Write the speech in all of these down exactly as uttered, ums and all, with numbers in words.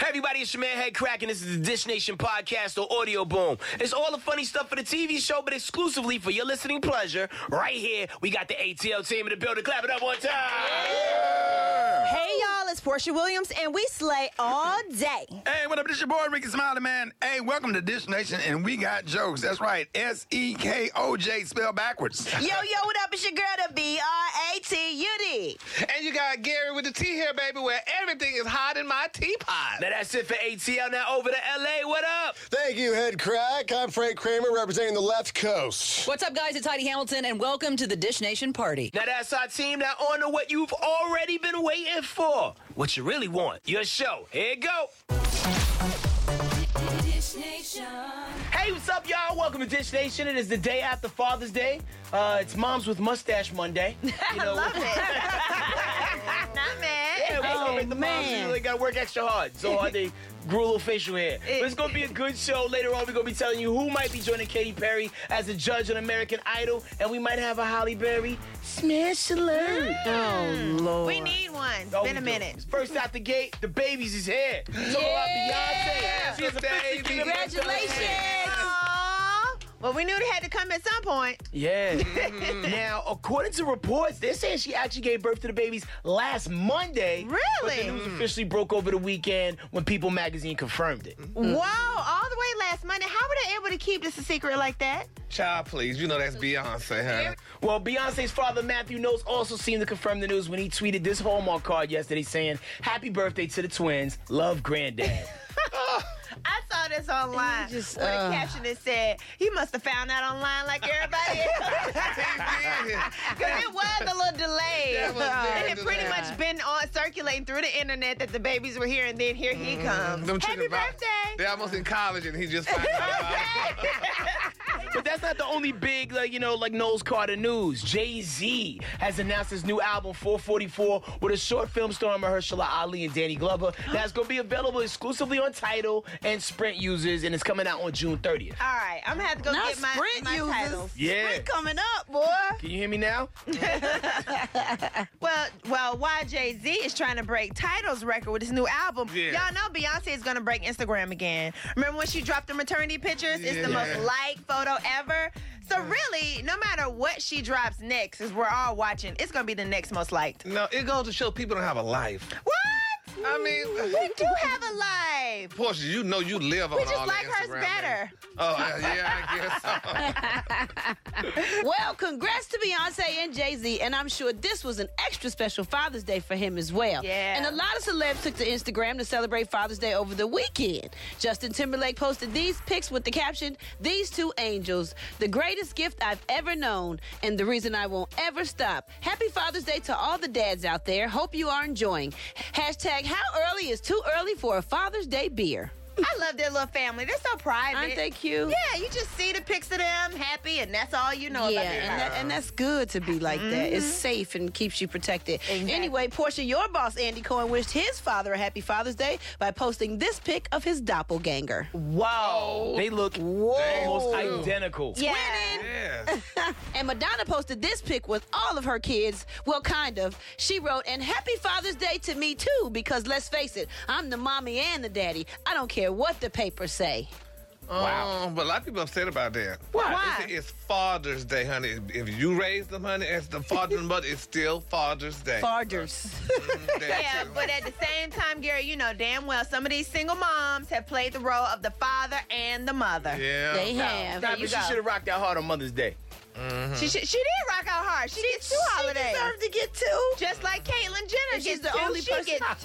Hey everybody, it's your man Head Crack, and this is the Dish Nation podcast or Audio Boom. It's all the funny stuff for the T V show, but exclusively for your listening pleasure. Right here, we got the A T L team in the building. Clap it up one time. Yeah. Hey y'all, it's Portia Williams, and we slay all day. Hey, what up? This your boy Ricky Smiley, man. Hey, welcome to Dish Nation, and we got jokes. That's right, S E K O J spelled backwards. Yo, yo, what up? It's your girl, the B R A T U D. And you got Gary with the T here, baby, where everything is hot in my teapot. Now that's it for A T L. Now over to L A. What up? Thank you, Head Crack. I'm Frank Kramer, representing the left coast. What's up, guys? It's Heidi Hamilton, and welcome to the Dish Nation party. Now that's our team. Now on to what you've already been waiting for. What you really want. Your show. Here you go. Dish Nation. Hey, what's up, y'all? Welcome to Dish Nation. It is the day after Father's Day. Uh, it's Moms with Mustache Monday. You know, Love it. Not mad. Yeah, we're gonna Oh, make the man. moms they gotta work extra hard. So hard they grew a little facial hair. But it's gonna be a good show. Later on, we're gonna be telling you who might be joining Katy Perry as a judge on American Idol, and we might have a Halle Berry smash alert. Oh, Lord. We need one. It's Oh, been we a do. minute. First out the gate, the babies is here. Talk about Beyonce. She is officially getting Congratulations. Aw. Well, we knew it had to come at some point. Yeah. Now, according to reports, they're saying she actually gave birth to the babies last Monday. Really? But the news officially broke over the weekend when People Magazine confirmed it. Wow, all the way last Monday. How were they able to keep this a secret like that? Child, please. You know that's Beyonce, honey. Well, Beyonce's father, Matthew Knowles, also seemed to confirm the news when he tweeted this Hallmark card yesterday saying, "Happy birthday to the twins. Love, Granddad." I saw this online just, where uh, the caption that said, he must have found out online like everybody else. Because it was a little delayed. That was very It had pretty delayed. much been on circulating through the internet that the babies were here, and then here he comes. Them Happy children about- birthday. They're almost in college, and he just found out about it. But that's not the only big, like, you know, like Knowles Carter news. Jay-Z has announced his new album, four forty-four, with a short film starring Mahershala Ali and Danny Glover. That's going to be available exclusively on Tidal and Sprint users, and it's coming out on June thirtieth. All right, I'm going to have to go Not get my, Sprint my users. titles. Yeah. Sprint coming up, boy. Can you hear me now? Well, well, while Jay-Z is trying to break Tidal's record with his new album, Yeah. y'all know Beyonce is going to break Instagram again. Remember when she dropped the maternity pictures? It's the Yeah. most liked photo ever. So really, no matter what she drops next, as we're all watching, it's going to be the next most liked. No, it goes to show people don't have a life. What? I mean, We do have a life. Portia, you know you live on We just all like that hers Instagram, better. man. Oh, uh, yeah, I guess so. Well, congrats to Beyonce and Jay-Z, and I'm sure this was an extra special Father's Day for him as well. Yeah. And a lot of celebs took to Instagram to celebrate Father's Day over the weekend. Justin Timberlake posted these pics with the caption, "These two angels, the greatest gift I've ever known, and the reason I won't ever stop. Happy Father's Day to all the dads out there. Hope you are enjoying. Hashtag how early is too early for a Father's Day beer." I love their little family. They're so private. Aren't they cute? Yeah, you just see the pics of them happy, and that's all you know Yeah, about their and, life. that, and that's good to be like that. It's safe and keeps you protected. Exactly. Anyway, Portia, your boss, Andy Cohen, wished his father a happy Father's Day by posting this pic of his doppelganger. Wow. They look almost identical. Yeah. Yeah. And Madonna posted this pic with all of her kids. Well, kind of. She wrote, "And happy Father's Day to me, too, because let's face it, I'm the mommy and the daddy. I don't care what the papers say." Wow. Um, but a lot of people upset about that. Why? It's, it's Father's Day, honey. If you raise them, honey, as the father and mother, it's still Father's Day. Fathers. That's Yeah, it. but at the same time, Gary, you know damn well some of these single moms have played the role of the father and the mother. Yeah. They have. Nah, There you but she go. should have rocked out hard on Mother's Day. She, she she did rock out hard. She, gets two holidays. She deserved to get two. Just like Caitlyn Jenner And she's gets the two, only she person- gets two.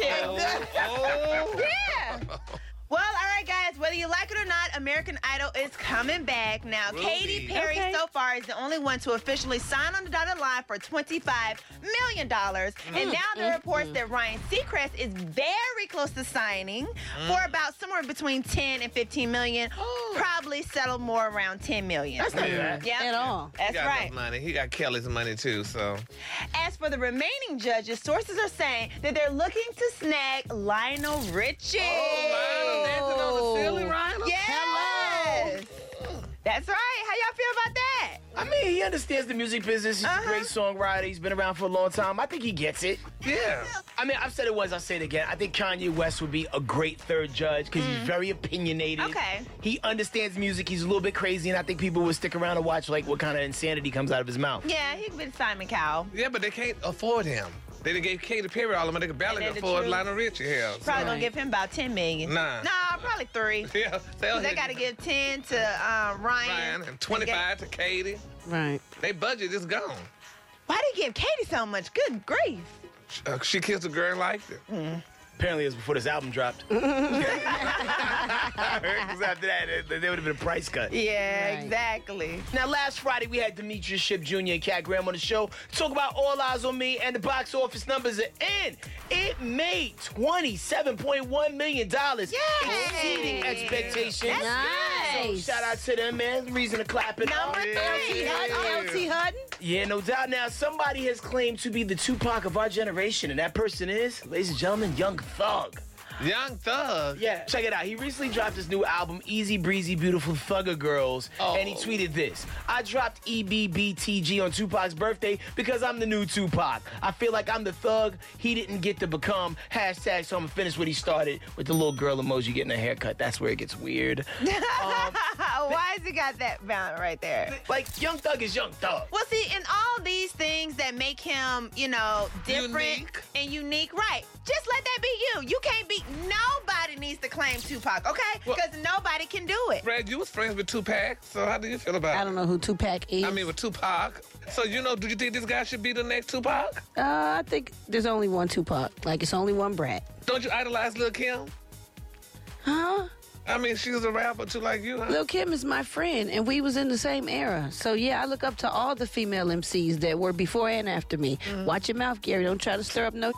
Oh. Yeah. Well, all right, guys, whether you like it or not, American Idol is coming back. Now, Will Katy be. Perry Okay. so far is the only one to officially sign on the dotted line for twenty-five million dollars. And now there are reports that Ryan Seacrest is very close to signing for about somewhere between ten and fifteen million. Probably settle more around ten million. That's not bad. Yep. At all. That's He got right. enough money. He got Kelly's money, too, so. As for the remaining judges, sources are saying that they're looking to snag Lionel Richie. Oh, Lionel dancing on the ceiling, Ryan? Yes. That's right. How y'all feel about that? I mean, he understands the music business. He's Uh-huh. a great songwriter. He's been around for a long time. I think he gets it. Yeah. I mean, I've said it once, I'll say it again. I think Kanye West would be a great third judge because he's very opinionated. Okay. He understands music. He's a little bit crazy, and I think people would stick around and watch like what kind of insanity comes out of his mouth. Yeah, he could be Simon Cowell. Yeah, but they can't afford him. They done gave Katy Perry all of them. They could barely And then the afford truth. Lionel Richie here. So. Probably gonna give him about ten million. Nah. Nah, probably three. Yeah, they'll They hit gotta give ten to uh, Ryan. Ryan and twenty-five to Katy. Right. They budget is gone. Why did he give Katie so much? Good grief. Uh, she kissed a girl and liked it. Apparently, it was before this album dropped. Because after that, there there would have been a price cut. Yeah, Right. exactly. Now, last Friday, we had Demetrius Shipp Junior and Cat Graham on the show to talk about All Eyes on Me, and the box office numbers are in. It made twenty-seven point one million dollars, Yay! exceeding expectations. That's Nice. So shout out to them, man. Reason to clap it Number up. three. L T Hutton, L T Hutton. Yeah, no doubt. Now, somebody has claimed to be the Tupac of our generation, and that person is, ladies and gentlemen, Young Thug. Young Thug. Yeah, check it out. He recently dropped his new album, Easy Breezy Beautiful Thugger Girls, Oh. and he tweeted this. I dropped E B B T G on Tupac's birthday because I'm the new Tupac. I feel like I'm the thug he didn't get to become. Hashtag, so I'm gonna finish what he started with the little girl emoji getting a haircut. That's where it gets weird. Why has he got that bound right there? Like, Young Thug is Young Thug. Well, see, in all these things that make him, you know, different Unique. and unique, right? Just let that be you. You can't be. Nobody needs to claim Tupac, okay? Well- Because nobody can do it. Brad, you was friends with Tupac, so how do you feel about I it? don't know who Tupac is. I mean, with Tupac. So, you know, do you think this guy should be the next Tupac? uh, I think there's only one Tupac. Like, it's only one Brat. Don't you idolize Lil' Kim? Huh? I mean, she was a rapper too, like you, huh? Lil' Kim is my friend, and we was in the same era. So, yeah, I look up to all the female M Cs that were before and after me. Watch your mouth, Gary. Don't try to stir up no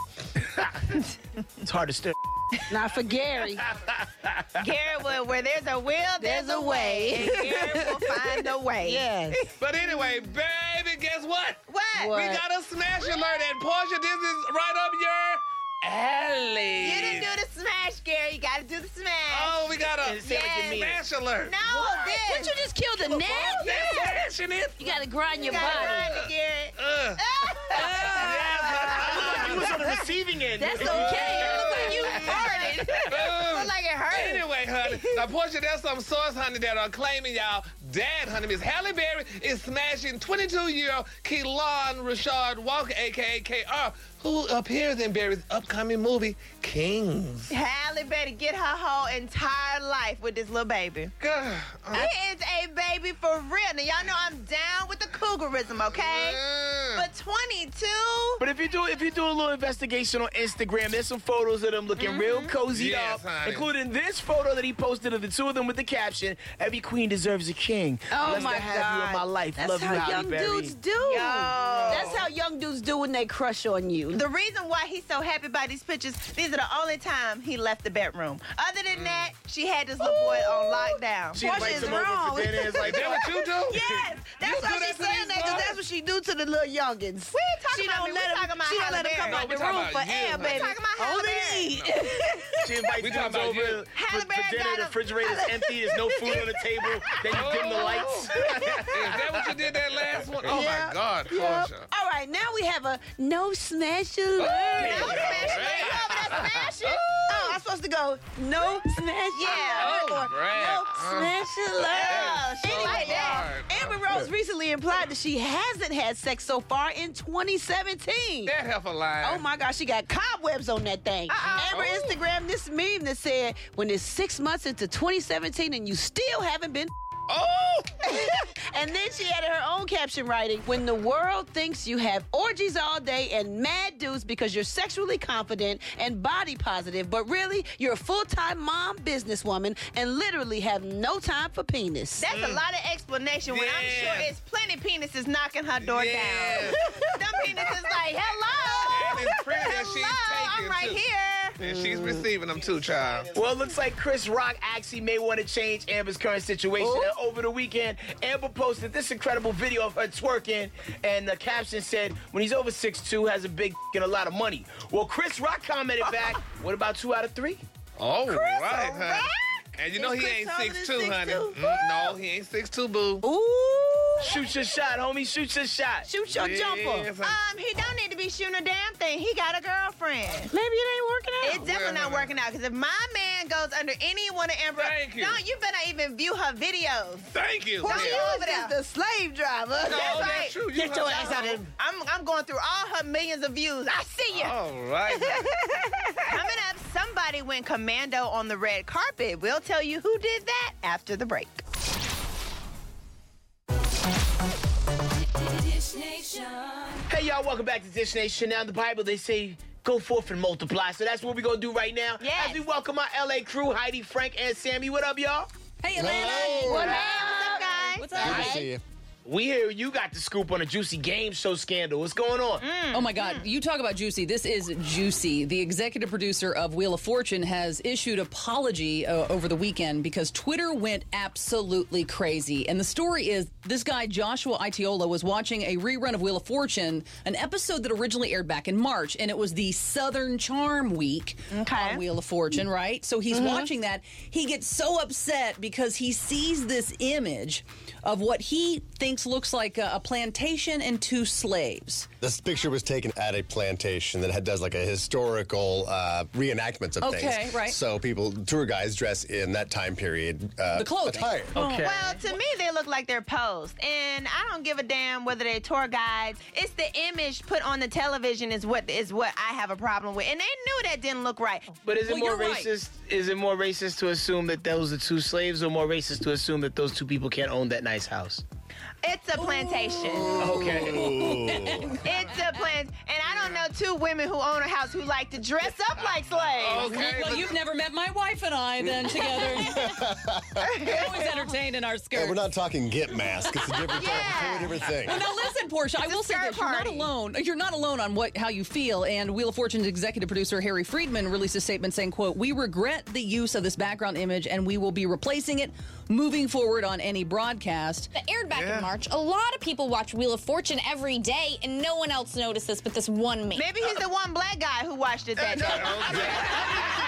It's hard to stir. Not for Gary. Garrett will, where there's a will, there's, There's a a way. And Garrett will find a way. Yes. But anyway, baby, guess what? What? What? We got a smash alert, and Portia, this is right up your alley. You didn't do the smash, Gary. You got to do the smash. Oh, we got a It sound like you mean it. smash alert. No, What? this. You just killed a gnat? That's smashing it. You gotta grind your You gotta body. grind it, Garrett. Uh, You was on the receiving end. That's okay. It look like you farted. boom. Look like it hurt. Anyway, honey, now Portia, there's some source, honey, that are claiming y'all dad, honey, Miss Halle Berry is smashing twenty-two-year-old Keelan Rashard Walker, a k a. K R, who appears in Berry's upcoming movie, Kings. Halle better get her whole entire life with this little baby. God, uh, It is a baby for real. Now, y'all know I'm down with the cougarism, okay? uh, But twenty-two? But if you do if you do a little investigation on Instagram, there's some photos of them looking real cozy Yes, up, honey. including this photo that he posted of the two of them with the caption, "Every queen deserves a king. Oh Blessed my to have you in God. my life. That's Love you, how Halle young Berry." dudes do. Yo. That's how young dudes do when they crush on you. The reason why he's so happy about these pictures, these are the only time he left the bedroom. Other than Mm. that, she had this little boy on lockdown. She Portia invites is him over wrong. for dinner. It's like, is that what you do? Yes, that's You why do that she's to saying these that, because boys? that's what she do to the little youngins. We ain't talking She about don't me. let We him. talking about She don't Halle let him come Berry. out we the talking room about for you. air, We baby. talking about Halle Only to Berry. eat. she invites We them talking about over you. for, Halle for Berry dinner. got The him. refrigerator's empty. There's no food on the table. Then you dim the lights. Is that what you did that last one? Oh, Yeah. my God, Yep. Portia. All right, now we have a no smash alert. No Yeah. smash. You over there smashing? Oh, I'm supposed to go no smash Yeah. alert or Brad. no Uh, smash alert. that is so Anyway, hard. Amber Rose recently implied that she hasn't had sex so far in twenty seventeen. That heifer line. Oh my gosh, she got cobwebs on that thing. Amber Oh. Instagram this meme that said, when it's six months into twenty seventeen and you still haven't been Oh! and then she added her own caption writing, when the world thinks you have orgies all day and mad dudes because you're sexually confident and body positive, but really you're a full-time mom businesswoman and literally have no time for penis. That's a lot of explanation when I'm Yeah. sure it's plenty penises knocking her door Yeah. down. Them penises like, hello. And it's pretty that she's Hello, I'm taking, right too. here. And she's receiving them too, child. Well, it looks like Chris Rock actually may want to change Amber's current situation. Ooh. And over the weekend, Amber posted this incredible video of her twerking, and the caption said, when he's over six two, has a big and a lot of money. Well, Chris Rock commented back, what about two out of three? All right, Rock? honey. And you know Is he Chris ain't taller six than two, honey. six two? Mm, no, he ain't six two, boo. Ooh. Shoot your shot, homie. Shoot your shot. Shoot your jumper. Yes, I- Um, he don't need to be shooting a damn thing. He got a girlfriend. Maybe it ain't working out. It's definitely not working out because if my man goes under any one of Amber, Thank you. don't you better even view her videos. Thank you. Don't She you was over there. just the slave driver. No, That's right. that's true. You Get your know- ass out of here. I'm I'm going through all her millions of views. I see you. All right. Coming up, somebody went commando on the red carpet. We'll tell you who did that after the break. Hey, y'all, welcome back to Dish Nation. Now, in the Bible, they say, go forth and multiply. So that's what we're going to do right now. Yes. As we welcome our L A crew, Heidi, Frank, and Sammy. What up, y'all? Hey, Atlanta. Hello. What What's up, guys? What's up? Good to see you. We hear you got the scoop on a juicy game show scandal. What's going on? Oh my God, you talk about juicy. This is juicy. The executive producer of Wheel of Fortune has issued an apology uh, over the weekend because Twitter went absolutely crazy. And the story is this guy, Joshua Itiola, was watching a rerun of Wheel of Fortune, an episode that originally aired back in March, and it was the Southern Charm Week Okay. on Wheel of Fortune, right? So he's watching that. He gets so upset because he sees this image of what he thinks looks like a, a plantation and two slaves. This picture was taken at a plantation that had, does like a historical uh, reenactments of things. Okay, right. So people, tour guides dress in that time period. Uh, The clothing. Attire. Okay. Well, to me, they look like they're posed. And I don't give a damn whether they're tour guides. It's the image put on the television is what is what I have a problem with. And they knew that didn't look right. But is it Well, more you're right. racist? Is it more racist to assume that those are two slaves, or more racist to assume that those two people can't own that nice house? It's a plantation. Okay. It's a plant. And I don't know two women who own a house who like to dress up like slaves. Okay. Well, but- you've never met my wife and I then together. We're always entertained in our Yeah, skirts. we're not talking gimp mask. It's a different, Yeah. totally different thing. Well, now listen, Portia, I It's a will say skirt this. You're not party. alone. You're not alone on what how you feel. And Wheel of Fortune's executive producer, Harry Friedman, released a statement saying, quote, "We regret the use of this background image and we will be replacing it moving forward on any broadcast." That aired back Yeah. in March. A lot of people watch Wheel of Fortune every day, and no one else notices but this one man. Maybe he's the one black guy who watched it that day.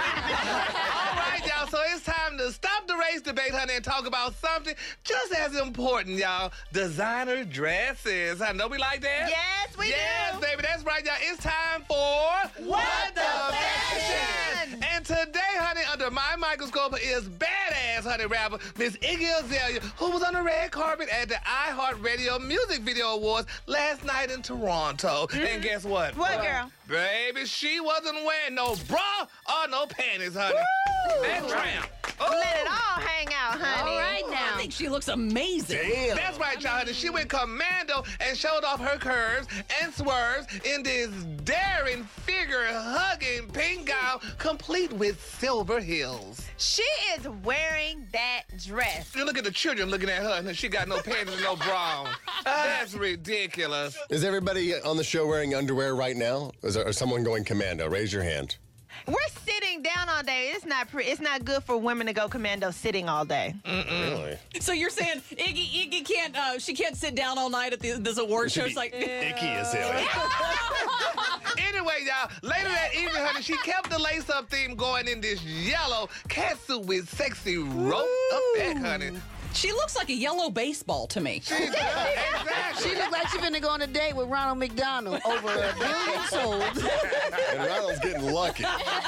All right, y'all. So it's time to stop the race debate, honey, and talk about something just as important, y'all. Designer dresses. I know we like that. Yes, we yes, do. baby. That's right, y'all. It's time for What the Fashion? And today, honey, under my microscope is badass, honey, rapper Miss Iggy Azalea, who was on the red carpet at the iHeartRadio Music Video Awards last night in Toronto. And guess what? What, girl? Baby, she wasn't wearing no bra or no panties, honey. That tramp. Oh. Let it all hang out, honey. All right I now. think she looks amazing. Damn. That's right, y'all. honey. She went commando and showed off her curves and swerves in this daring figure-hugging pink gown, complete with silver heels. She is wearing that dress. You look at the children looking at her, and she got no panties and no bra on. That's ridiculous. Is everybody on the show wearing underwear right now? Is there someone going commando? Raise your hand. We're sitting down all day. It's not pre- it's not good for women to go commando sitting all day. Really? So you're saying Iggy Iggy can't uh, she can't sit down all night at the, this award show? It's like Icky Azalea. Anyway, y'all, later that evening, honey, she kept the lace-up theme going in this yellow catsuit with sexy rope up back, honey. she looks like a yellow baseball to me. She does, exactly. She looked like she finna go on a date with Ronald McDonald over a billion sold. And Ronald's getting lucky.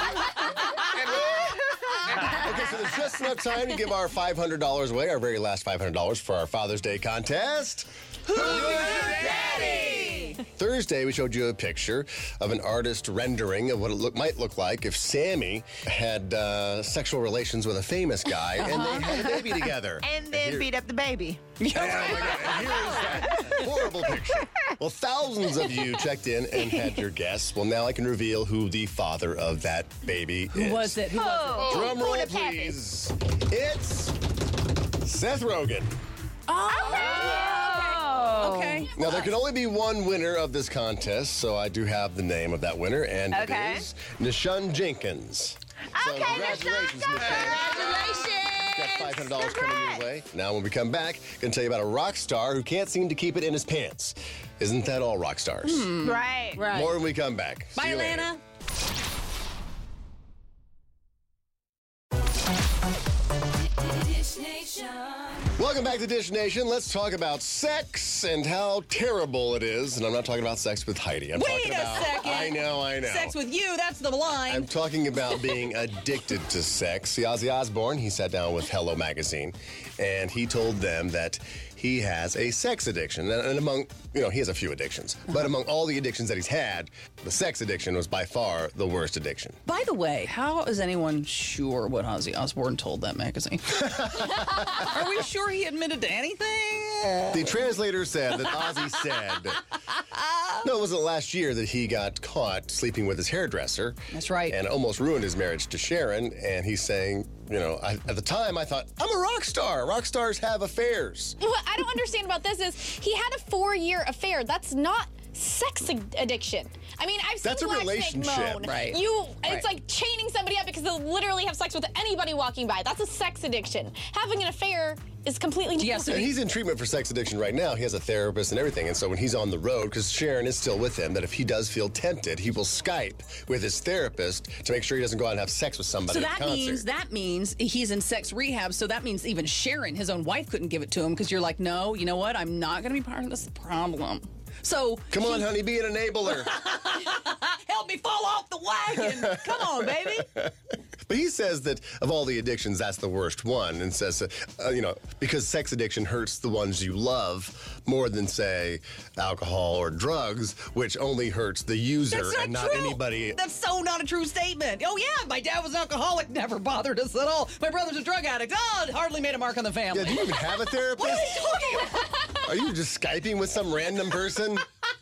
Okay, so there's just enough time to give our five hundred dollars away, our very last five hundred dollars for our Father's Day contest. Who's your daddy? Thursday, we showed you a picture of an artist rendering of what it look, might look like if Sammy had uh, sexual relations with a famous guy and they had a baby together. And then here- beat up the baby. Oh my God, and here is that horrible picture. Well, thousands of you checked in and had your guess. Well, now I can reveal who the father of that baby Who is. was it? Who was Oh, Drum who roll, the pappy? please. It's Seth Rogen. it? Okay. Now, there can only be one winner of this contest, so I do have the name of that winner, and Okay. it is Nishun Jenkins. So Okay, congratulations, Nishun, Nishun. Congratulations. Got five hundred dollars coming your way. Now, when we come back, I'm going to tell you about a rock star who can't seem to keep it in his pants. Isn't that all rock stars? Right. Right. More when we come back. See Bye, you later. Atlanta. Dish Welcome back to Dish Nation. Let's talk about sex and how terrible it is. And I'm not talking about sex with Heidi. I'm Wait talking a about, second. I know, I know. Sex with you, that's the line. I'm talking about being addicted to sex. See, Ozzy Osbourne, he sat down with Hello Magazine, and he told them that he has a sex addiction. And, and among, you know, he has a few addictions. But among all the addictions that he's had, the sex addiction was by far the worst addiction. By the way, how is anyone sure what Ozzy Osbourne told that magazine? Are we sure he admitted to anything? The translator said that Ozzy said, no, it wasn't last year that he got caught sleeping with his hairdresser. That's right. And almost ruined his marriage to Sharon. And he's saying, you know, I, at the time I thought, I'm a rock star. Rock stars have affairs. What I don't understand about this is he had a four-year affair. That's not sex ad- addiction. I mean, I've seen That's a Black Snake relationship. moan. Right. You, Right. it's like chaining somebody up because they'll literally have sex with anybody walking by. That's a sex addiction. Having an affair is completely different. Yes, And he's in treatment for sex addiction right now. He has a therapist and everything. And so when he's on the road, because Sharon is still with him, that if he does feel tempted, he will Skype with his therapist to make sure he doesn't go out and have sex with somebody So at that the concert. means that means he's in sex rehab. So that means even Sharon, his own wife, couldn't give it to him because you're like, no, you know what? I'm not going to be part of this problem. So Come on, honey, be an enabler. help me fall off the wagon. Come on, baby. But he says that of all the addictions, that's the worst one, and says, uh, uh, you know, because sex addiction hurts the ones you love more than, say, alcohol or drugs, which only hurts the user That's not and not true. anybody. That's so not a true statement. Oh yeah, my dad was an alcoholic, never bothered us at all. My brother's a drug addict. Oh, it hardly made a mark on the family. Yeah, do you even have a therapist? What are you talking about? Are you just Skyping with some random person?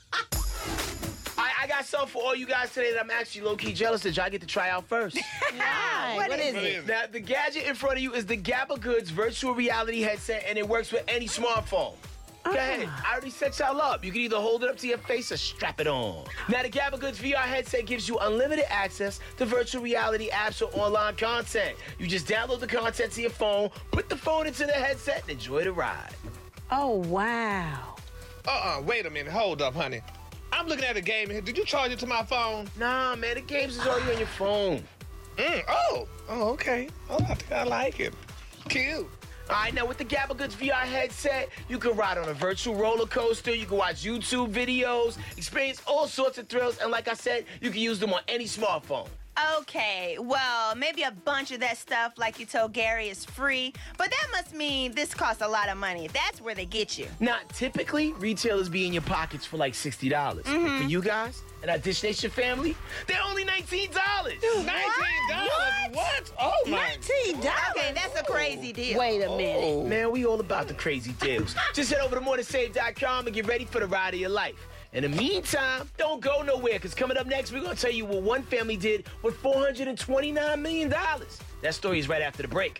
I, I got something for all you guys today that I'm actually low-key jealous that y'all get to try out first. What is it? Now, the gadget in front of you is the Gabba Goods virtual reality headset, and it works with any smartphone. Go ahead. I already set y'all up. You can either hold it up to your face or strap it on. Now, the Gabba Goods V R headset gives you unlimited access to virtual reality apps or online content. You just download the content to your phone, put the phone into the headset, and enjoy the ride. Oh, wow. Uh-uh, wait a minute. Hold up, honey. I'm looking at a game here. Did you charge it to my phone? Nah, man, the games is already on your phone. Mm, oh. Oh, okay. Oh, I think I like it. Cute. All right, now with the Gabba Goods V R headset, you can ride on a virtual roller coaster, you can watch YouTube videos, experience all sorts of thrills, and like I said, you can use them on any smartphone. Okay, well, maybe a bunch of that stuff, like you told Gary, is free, but that must mean this costs a lot of money. That's where they get you. Now, typically, retailers be in your pockets for like sixty dollars. Mm-hmm. But for you guys and our Dish Nation family, they're only nineteen dollars. nineteen dollars? What? Oh, my. nineteen dollars. Okay, that's a crazy deal. Wait a minute. Man, we all about the crazy deals. Just head over to morning save dot com and get ready for the ride of your life. In the meantime, don't go nowhere, because coming up next, we're going to tell you what one family did with four hundred twenty-nine million dollars. That story is right after the break.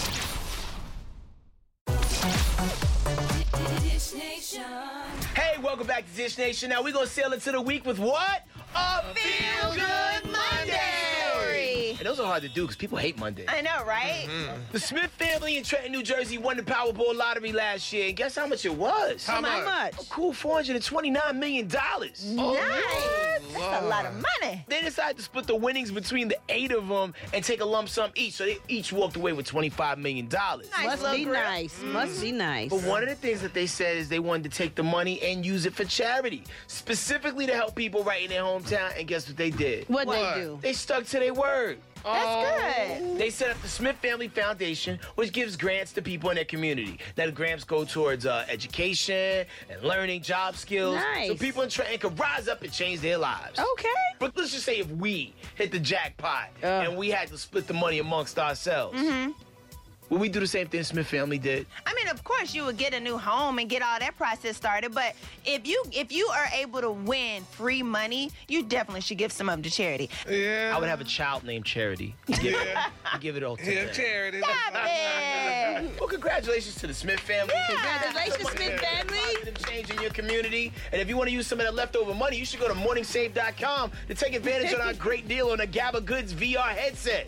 Hey, welcome back to Dish Nation. Now, we're going to sail into the week with what? A Feel Good Monday! And those are hard to do because people hate Monday. I know, right? The Smith family in Trenton, New Jersey won the Powerball lottery last year. And guess how much it was? How How much? much? A cool four hundred twenty-nine million dollars. Nice. That's a lot of money. They decided to split the winnings between the eight of them and take a lump sum each. So they each walked away with twenty-five million dollars. Nice Must little be grip. nice. Must be nice. But one of the things that they said is they wanted to take the money and use it for charity, specifically to help people right in their hometown. And guess what they did? What'd What? they do? They stuck to their word. That's good. They set up the Smith Family Foundation, which gives grants to people in their community. Now, the grants go towards uh, education and learning job skills. Nice. So people in Trenton can rise up and change their lives. Okay. But let's just say if we hit the jackpot Uh. and we had to split the money amongst ourselves, would we do the same thing Smith Family did? I mean, of course, you would get a new home and get all that process started. But if you if you are able to win free money, you definitely should give some of them to charity. Yeah. I would have a child named Charity. Give, Yeah. it, give it all to Yeah, them. charity. Stop it. Well, congratulations to the Smith family. Congratulations, Smith family. Positive change in your community. And if you want to use some of that leftover money, you should go to morning save dot com to take advantage of our great deal on a Gabba Goods V R headset.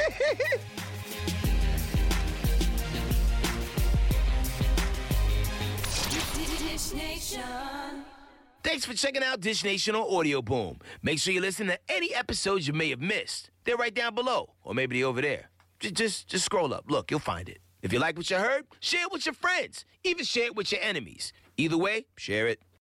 Thanks for checking out Dish Nation on Audio Boom. Make sure you listen to any episodes you may have missed. They're right down below, or maybe they're over there. Just, just, just scroll up. Look, you'll find it. If you like what you heard, share it with your friends. Even share it with your enemies. Either way, share it.